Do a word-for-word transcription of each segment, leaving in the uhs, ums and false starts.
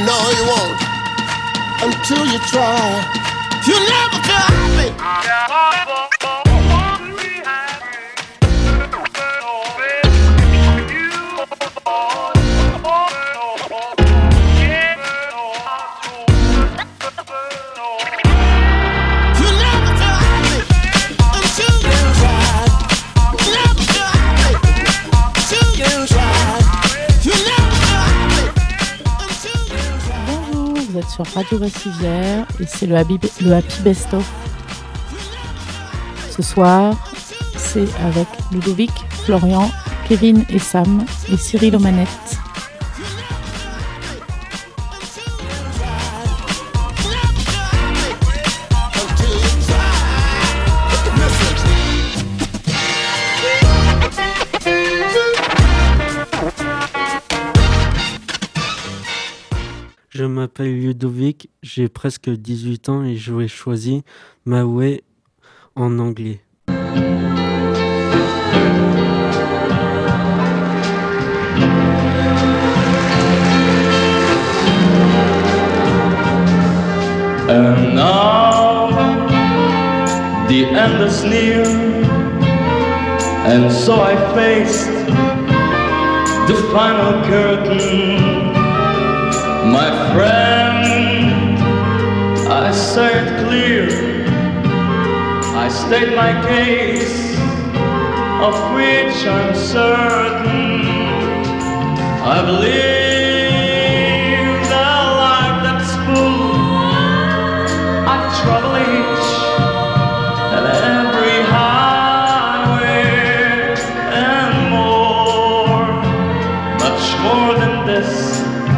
No, you won't until you try. You'll never feel happy. Vous êtes sur Radio Récivière et c'est le Happy, le Happy Best Of. Ce soir, c'est avec Ludovic, Florian, Kevin et Sam et Cyril aux manettes. Je m'appelle Ludovic, j'ai presque dix-huit ans et j'aurais choisi My Way en anglais. And now the end is near, and so I faced the final curtain. My friend, I say it clear, I state my case, of which I'm certain. I believe that like that spoon, I travel each and every highway and more, much more than this.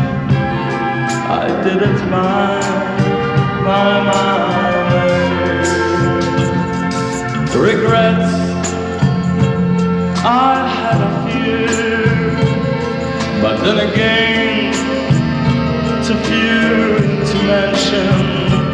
I did it my, my, my way. Regrets, I had a few, but then again, too few to mention.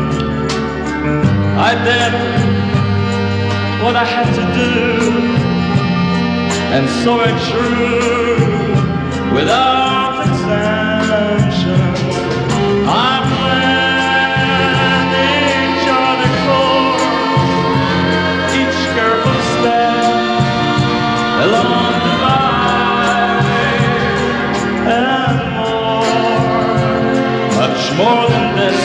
I did what I had to do, and so it true, without exemption. I planned each other course, each careful step along the byway, and more, much more than this.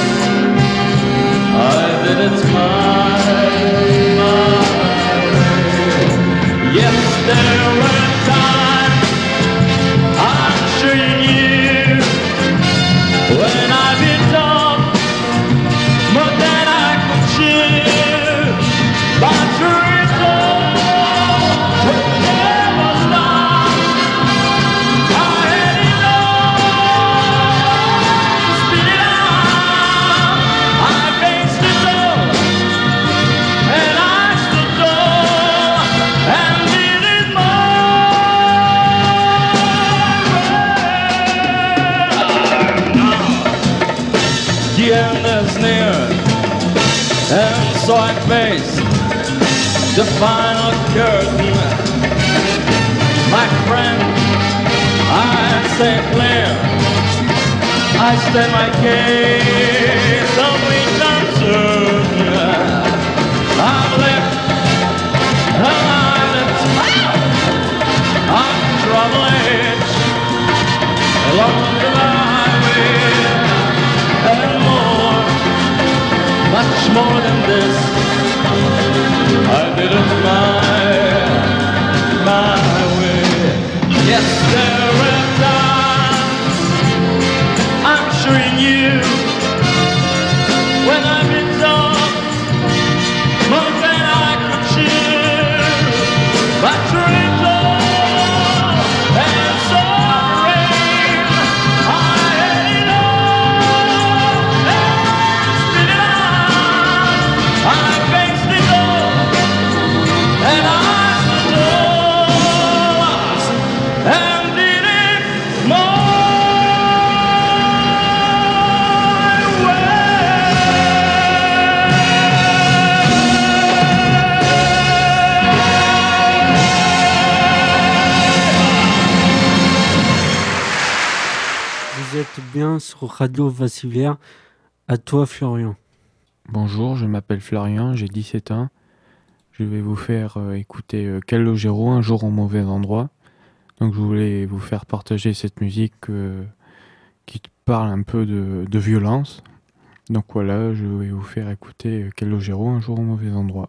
I did it my, my way. Yes, there were times I'm sure you knew when I bit off more than I could chew, but through it all, would never stop. I had it all, spit it out. I faced it all, and I stood tall, and did it my way. The end is near, and so I face the final curtain. My friend, I say clear, I state my case, of which I'm certain. I've lived a lifetime of trouble each along the highway, and more, much more than this. I did it my, my way. Yes, there were times I'm sure you knew when I've been told bien sur Radio Vassivière. À toi, Florian. Bonjour, je m'appelle Florian, j'ai dix-sept ans. Je vais vous faire euh, écouter euh, Calogero, Un jour au mauvais endroit. Donc je voulais vous faire partager cette musique euh, qui parle un peu de, de violence. Donc voilà, je vais vous faire écouter euh, Calogero, Un jour au mauvais endroit.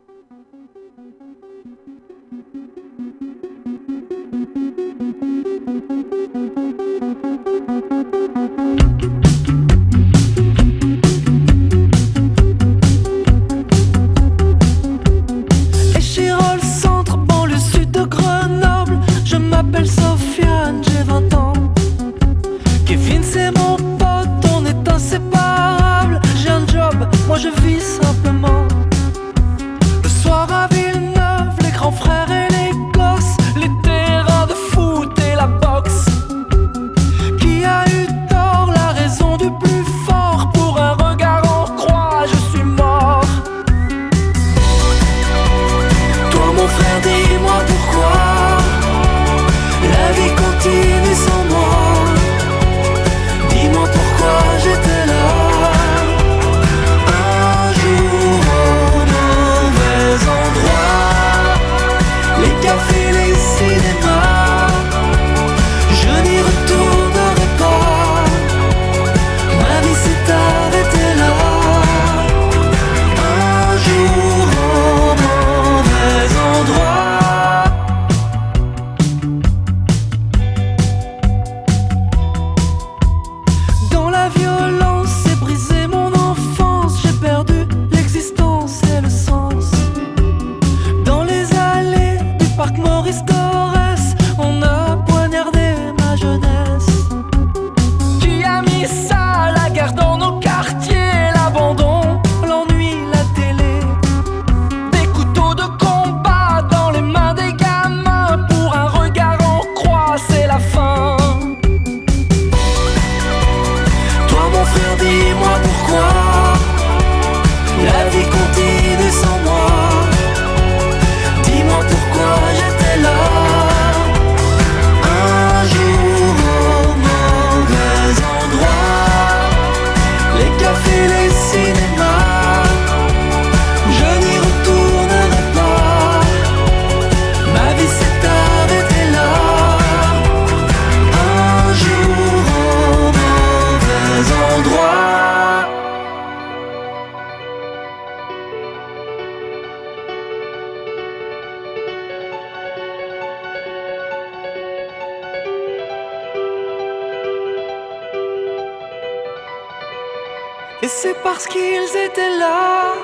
Et c'est parce qu'ils étaient là,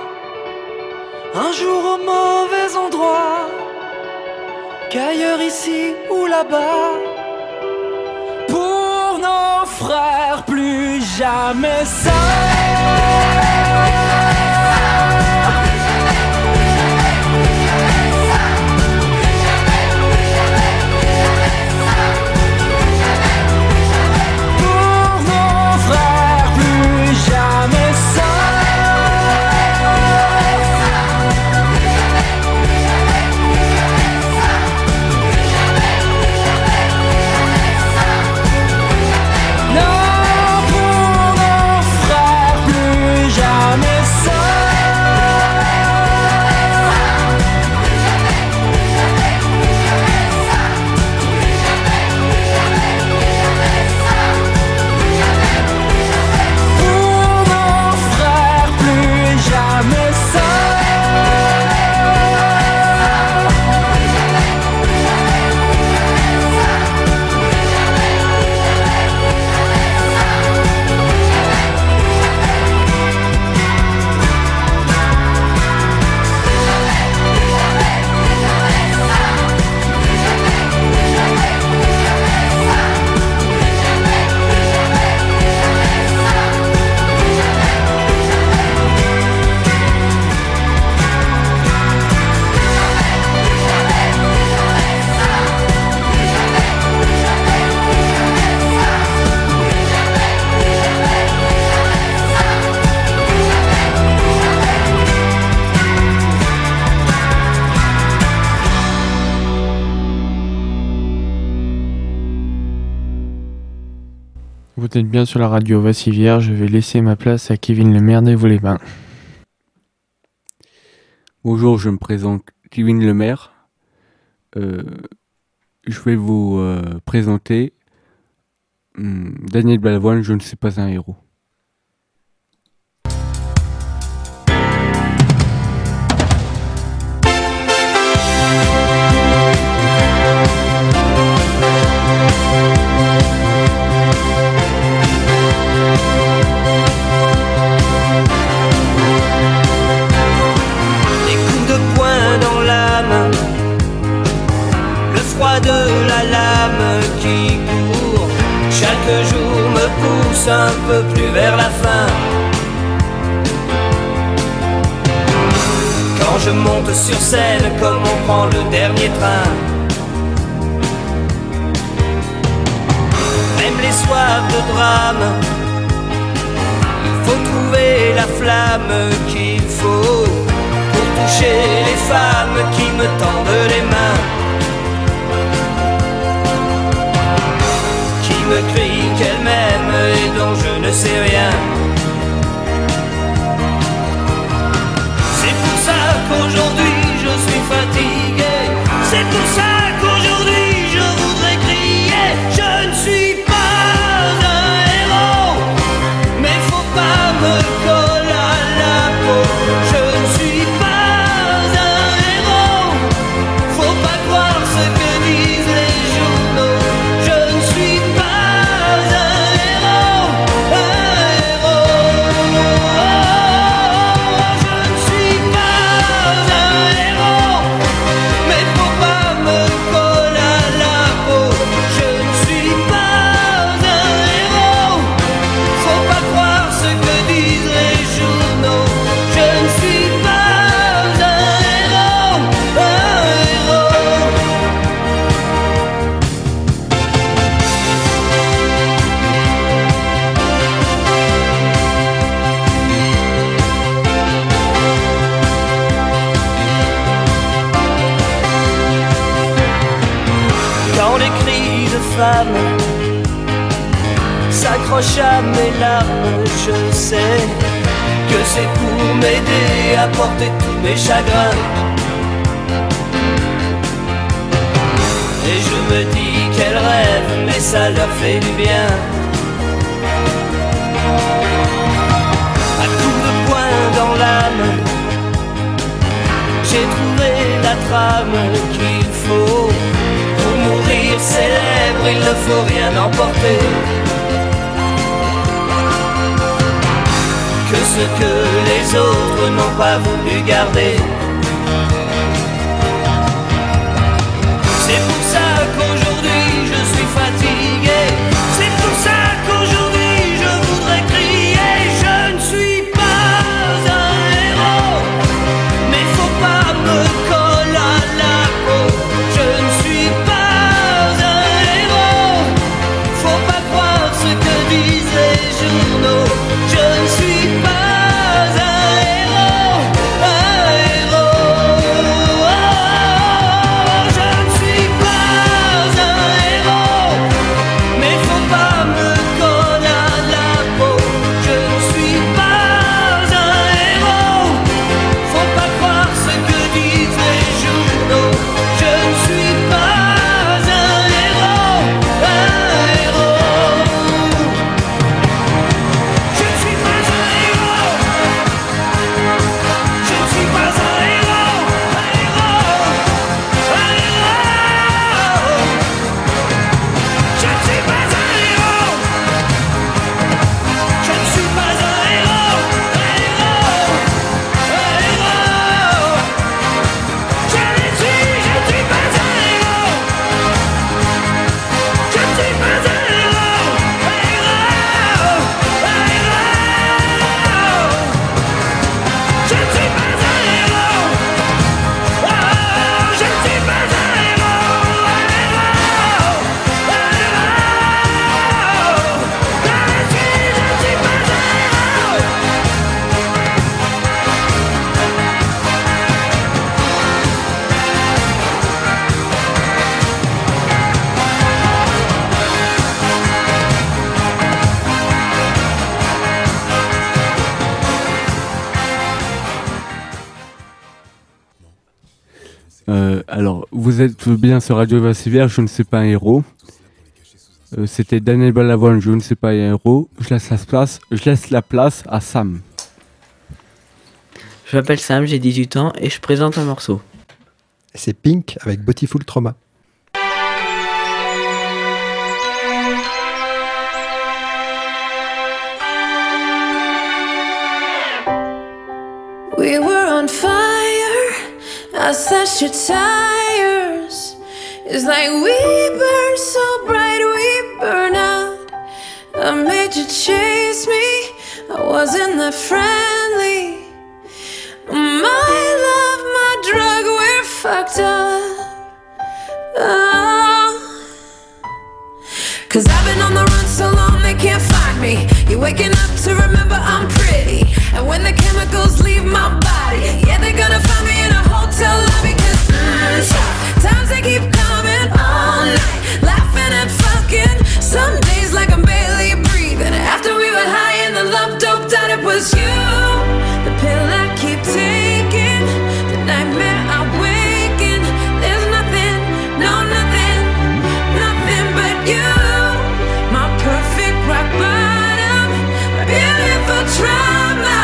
un jour au mauvais endroit, qu'ailleurs ici ou là-bas, pour nos frères plus jamais seuls. Non, pour nos frères plus Vous êtes bien sur la radio Vassivière, je vais laisser ma place à Kevin Lemaire des Vaux-les-Bains. Bonjour, je me présente Kevin Lemaire. Euh, je vais vous euh, présenter hum, Daniel Balavoine, Je ne suis pas un héros. De la lame qui court, chaque jour me pousse un peu plus vers la fin. Quand je monte sur scène comme on prend le dernier train, même les soirs de drame, il faut trouver la flamme qu'il faut pour toucher les femmes qui me tendent les mains, me crie qu'elle m'aime et dont je ne sais rien. C'est pour ça qu'aujourd'hui je suis fatigué. C'est pour ça qu'aujourd'hui je voudrais crier. Je ne suis pas un héros, mais faut pas me coller à la peau. Je ne suis pas un héros, faut pas croire ce que disent les journaux. Je ne suis pas s'accroche à mes larmes, je sais que c'est pour m'aider à porter tous mes chagrins. Et je me dis qu'elles rêvent, mais ça leur fait du bien. À coups de poing dans l'âme, j'ai trouvé la trame qu'il faut. Pour mourir célèbre, il ne faut rien emporter que ce que les autres n'ont pas voulu garder. C'est pour ça qu'aujourd'hui je suis fatigué. C'est pour ça qu'aujourd'hui je voudrais crier. Je ne suis pas un héros, mais faut pas me coller à la peau. Je ne suis pas un héros, faut pas croire ce que disent les journaux. Je ne suis pas un héros, un héros. Euh, alors, vous êtes bien sur Radio Vassivière, je ne sais pas un héros. Euh, c'était Daniel Balavoine, je ne sais pas un héros. Je laisse la place, je laisse la place à Sam. Je m'appelle Sam, j'ai dix-huit ans et je présente un morceau. C'est Pink avec Beautiful Trauma. We were on fire, I slashed your tires. It's like we burn so bright, we burn out. I made you chase me, I wasn't that friendly. My love, my drug, we're fucked up. Oh. Cause I've been on the run so long they can't find me. You're waking up to remember I'm pretty. And when the chemicals leave my body, yeah, they're gonna find me in a hotel lobby. Cause mm, tough times they keep coming all night, laughing and fucking. Some days like I'm barely breathing. After we were high and the love doped out, it was you. The pill I keep taking, the nightmare I wake in. There's nothing, no nothing, nothing but you. My perfect rock bottom, my beautiful trauma.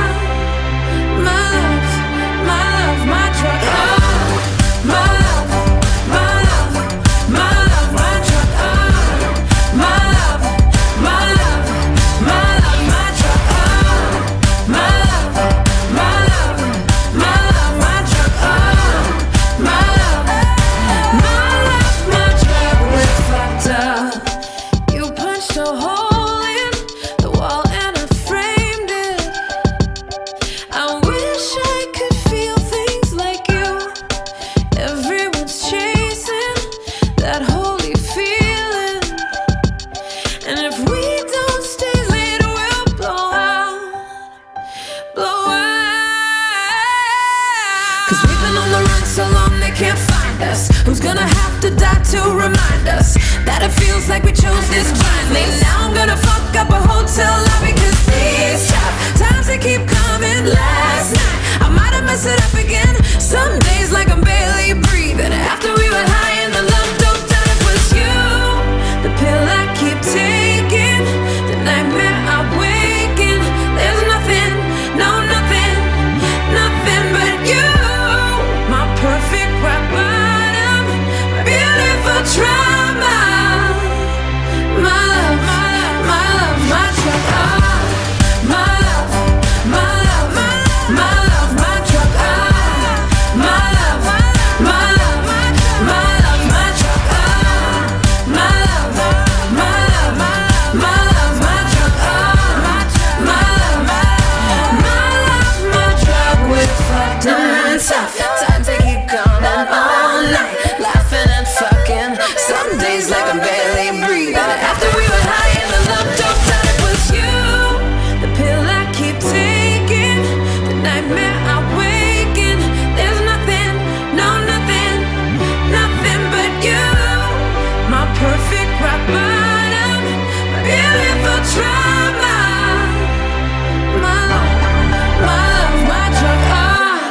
My love, my love, my drug. Oh, my love, my love, my love, my drug. Oh, my love, my love, my love, my drug. Oh, my love, my love, my love, my drug. Oh, my love, my love, my drug. We're fucked up. You punched a hole in the wall and I framed it. I wish I could feel things like you. Everyone's chasing that holy feeling. And if we don't stay late, we'll blow out, blow out. Cause we've been on the run so long they can't find us. Who's gonna have to die to remind us that it feels like we chose this blindly? Now I'm gonna fuck up a hotel lobby. Cause these tough times they keep coming. Last night I might have messed it up again. Some days like I'm barely breathing. After we were high and the love doped out, it was you. The pill I keep taking, the nightmare I wake in. There's nothing, no nothing, nothing but you. My perfect rock bottom, my beautiful trauma. My love, my love, my love, my drug. Oh, my love, my love, my love, my drug. Oh, my love, my love, my love, my drug. Oh, my love, my love, my love, my drug. Oh, my love, my love, my drug. We're fucked up. Tough times they keep coming all night, laughing and fucking. Some days like I'm barely breathing. After we were high and the love doped out, it was you. The pill I keep taking, the nightmare I wake in. There's nothing, no nothing, nothing but you. My perfect rock bottom, my beautiful trauma. My love, my love, my drug. Oh.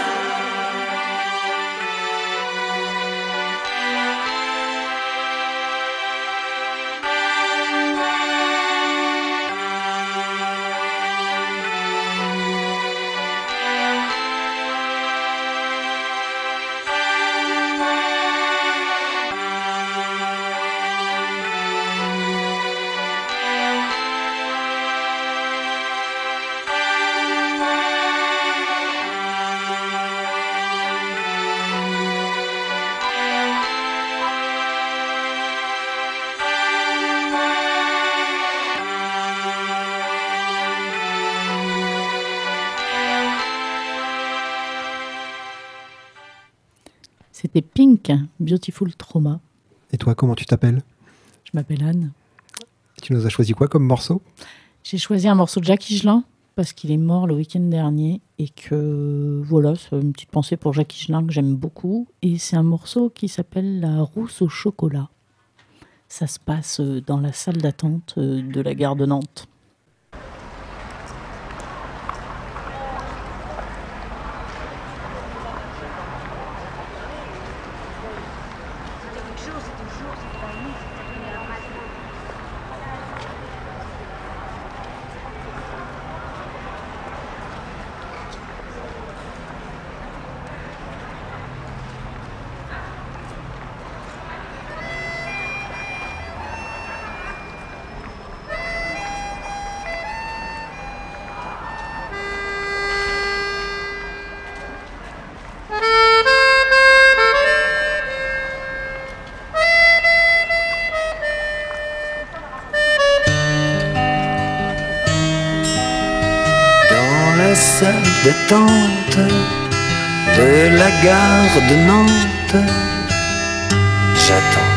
C'était Pink, Beautiful Trauma. Et toi, comment tu t'appelles? Je m'appelle Anne. Tu nous as choisi quoi comme morceau? J'ai choisi un morceau de Jacques Higelin parce qu'il est mort le week-end dernier et que voilà, c'est une petite pensée pour Jacques Higelin que j'aime beaucoup. Et c'est un morceau qui s'appelle La Rousse au chocolat. Ça se passe dans la salle d'attente de la gare de Nantes. d'attente de la gare de Nantes, j'attends.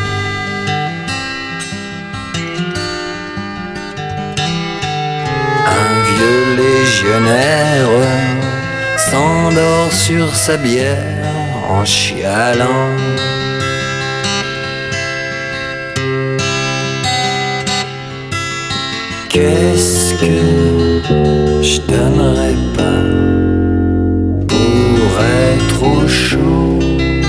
Un vieux légionnaire s'endort sur sa bière en chialant. Qu'est-ce que je donnerais pas pour être au chaud?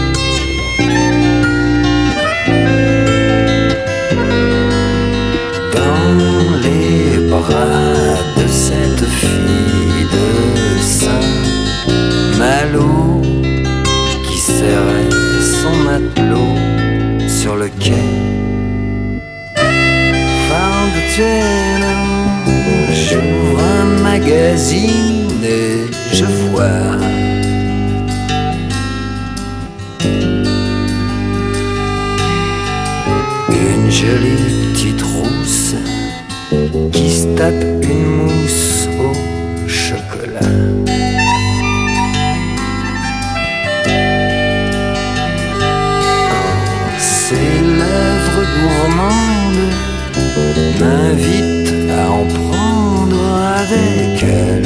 Dans les bras de cette fille de Saint-Malo qui serrait son matelot sur le quai. J'ouvre un magazine et je vois une jolie petite rousse qui se tape une mousse au chocolat. Ses lèvres gourmandes m'invite à en prendre avec elle.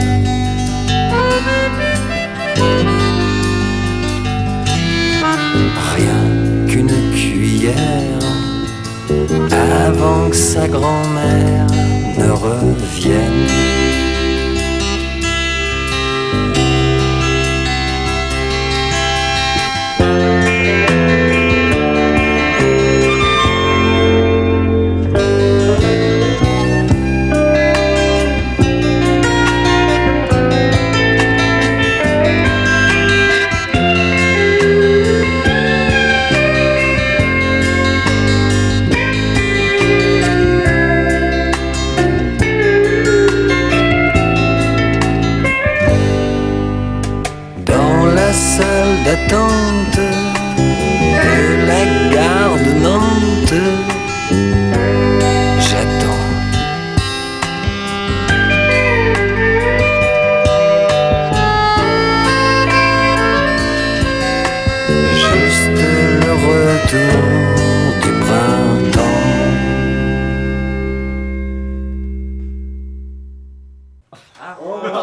Rien qu'une cuillère avant que sa grand-mère ne revienne. D'attente de la gare de Nantes, j'attends. Juste le retour du printemps. Ah,